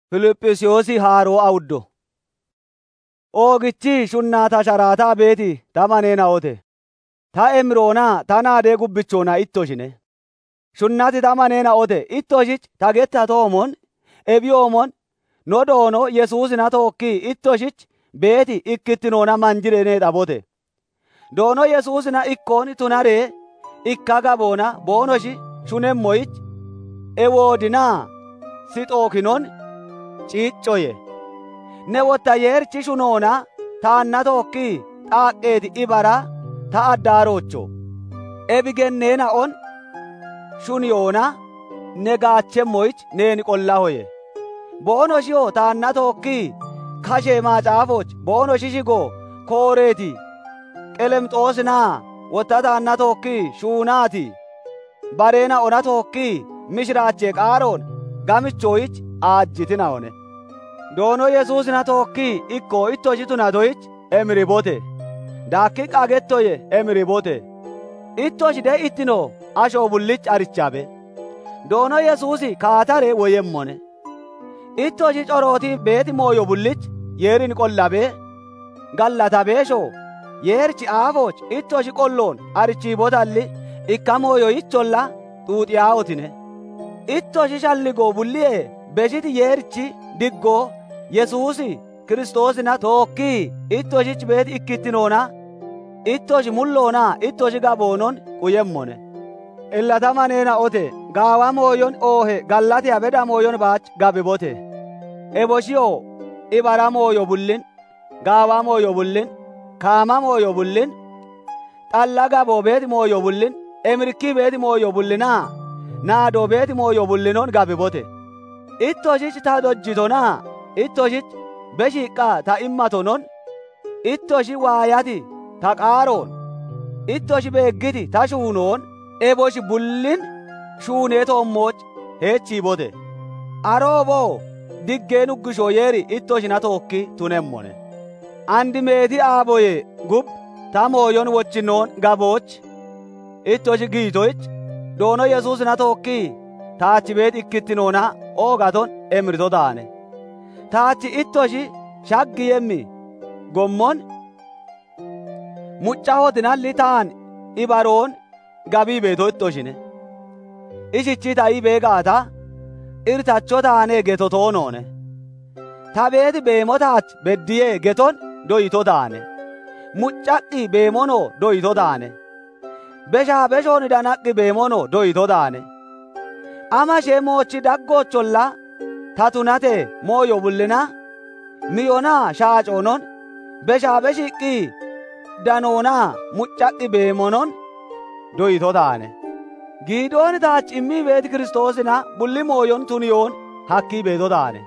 Filiphisiyosi haaroo awuddo. Oogichi shunnata sharaataa beeti tamanena ote. Ta emroona tanaade gubbichoona ittoshine. Shunnati tamanena ote ittoshich tagetta toomon ebiyoomon no doono Yesuusina tookki ittoshich beeti ikkittinoona manjirene dhabote. Doono Yesuusina ikkoon tunaree ikka gaboona boonoshi shunemmoyich ewoodinaa sixookinon ciiccoye. Ne wotta yeerchi shunoona taanna tookki xaaqqeeti ibara ta addaarocho. Ebigenneena on shuniyoona ne gaachemmoyich neen qollahoye. Boonoshiyoo taanna tookki kashee maacaafoch boonoshishigo kooreeti qelemxoosinaa wotta taanna tookki shuunaati bareena ona tookki mishiraachee qaaroon gamichoyich aajjitina one. Doono Yesuusina tookki ikkoo ittoshi tunatoyich emiribote. Daakki qagettoye emiribote. Ittoshi de ittino ashoo bullich arichabe. Doono Yesuusi kaatare woyemmone. Ittoshi corooti beeti mooyo bullich yeerin qollabe gallatabeesho yeerchi aafoch ittoshi qolloon arichiibotalli ikka mooyo icholla xuuxiyaawotine. Ittoshi shalligoo bulliye beshiti yeerchi diggoo Yesuusi Kiristoosina tookki ittoshich beeti ikkittinoona ittoshi mulloona ittoshi gaboonon quyemmone. Illatamanena ote gaawa mooyon oohe gallate abeda mooyon baach gabibote. Eboshiyoo ibara mooyo bullin gaawa mooyo bullin kaama mooyo bullin xalla gaboo beeti mooyo bullin emirikki beeti mooyo bullinaa naadoo beeti mooyo bullinon gabibote. Ittoshich ta dojjitonaa ittoshich beshiqqa ta immatonon ittoshi waayati ta qaaroon ittoshi beeggiti ta shuunoon eboshi bullin shuunee toommoch heechiibote. Arooboo diggeen uggishoo yeeri ittoshina tookki tunemmone. Andi meeti aaboye gub ta mooyon wochinoon gabooch ittoshi giitoyich doono Yesuusina tookki taachi beeti ikkittinoona oogaton emirito daane. Taachi ittoshi shaggi yemmi gommon muccahotinalli taan ibaroon gabii beeto ittoshine. Ishichi ta'ii beegaata irtacho taanee geto toonoone. Ta beeti beemotaach beddiyee geton doyito daane. Muccaqqi beemonoo doyito daane. Beshaa beshoon danaqqi beemonoo doyito daane. Ama shee moochi daggoocholla ta tunate mooyo bullina miyonaa shaacoonon beshaa beshiqqi danoonaa muccaqqi beemonon doyito daane. Giidoon taach immii beeti Kiristoosina bulli mooyon tuniyoon hakkii beeto daane.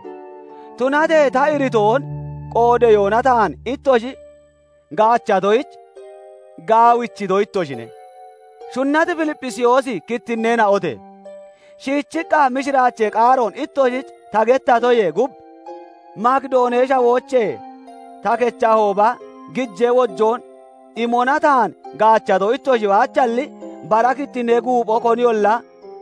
Tunate ta iritoon qoodeyoona taan ittoshi gaachatoyich gaawichito ittoshine. Shunnati Filiphisiyosi kittinneena ote. Shiichiqqa mishiraachee qaaroon ittoshich tagettatoye gub Makdooneesha woochee takecha hooba gijjee wojjoon imona taan gaachato ittoshi waachalli bara kittinnee guupho koniyolla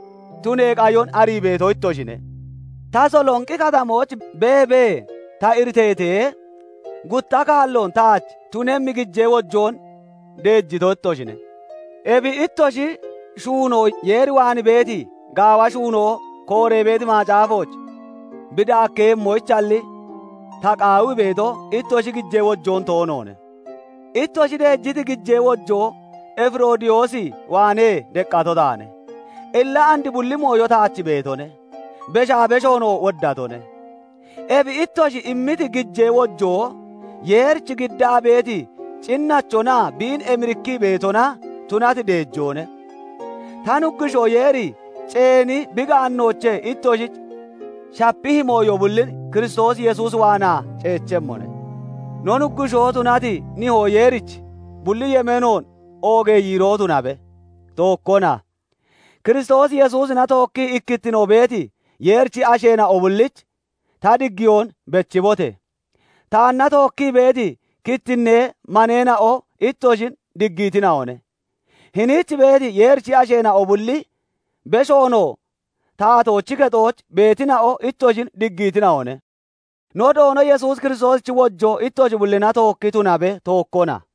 tunee qayon arii beeto ittoshine. Tasolonqi katamoch beebee ta irteetee gutta kaalloon taach tunemmi gijjee wojjoon deejjito ittoshine. Ebi ittoshi shuunoo yeeri waan beeti gaawa shuunoo kooree beeti maacaafoch bidaakkeemmoichalli ta qaawi beeto ittoshi gijjee wojjoon toonoone. Ittoshi deejjiti gijjee wojjoo Efroodiyoosi waanee deqqato daane. Illa andi bulli mooyo taachi beetone. Beshaa beshoonoo woddatone. Ebi ittoshi immiti gijjee wojjoo yeerchi giddaa beeti cinnachonaa biin emirikkii beetona tunati deejjoone. Tan uggishoo yeeri ceeni bigaannoochee ittoshich shappihi mooyo bullin Kiristoos Yesuus waanaa ceechemmone. Non uggishoo tunati nihoo yeerich bulli yemenoon oogee yiiroo tunabe tokkona. Kiristoos Yesuusina tookki ikkittinoo beeti yeerchi asheena obullich ta diggiyoon bechibote. Taanna tookki beeti kittinnee maneena o ittoshin diggiitina one. Hinichi beeti yeerchi asheena obulli beshoono taatoochi kexooch beetina o ittoshin diggiitina one. no doono Yesuus Kiristoosichi wojjo ittochi bullina tookkitu nabe tookkona.